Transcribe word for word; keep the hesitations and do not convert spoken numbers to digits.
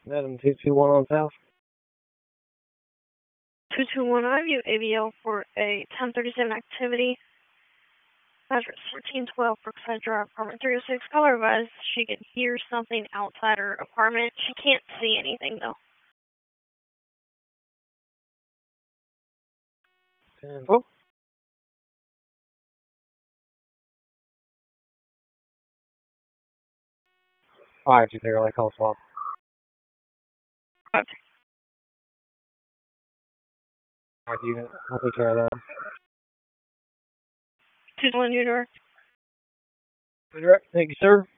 Adam two two one on South. two two one, I have you A B L for a ten thirty-seven activity. Address fourteen twelve Brookside Drive, apartment three oh six. Call her advised she can hear something outside her apartment. She can't see anything, though. ten four. Alright, you take a like call swap. Okay. Alright, unit. I'll take care of that. two one, you direct. Direct. Thank you, sir.